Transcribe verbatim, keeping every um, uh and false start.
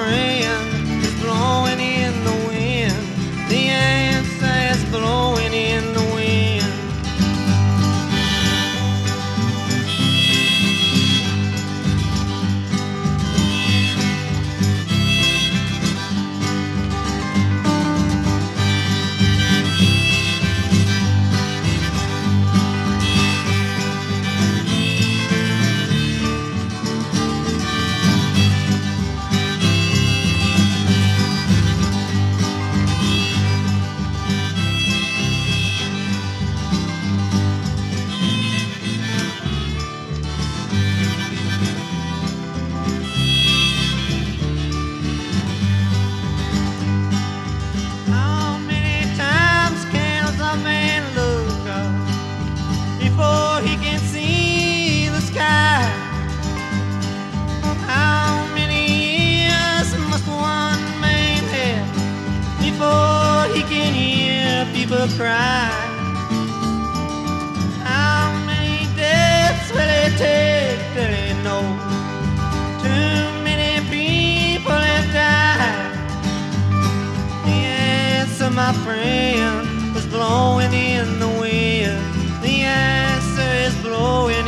friend is blowing in the wind. The answer is blowing in the wind. People cry. How many deaths will it take till they know? Too many people have died. The answer, my friend, is blowing in the wind. The answer is blowing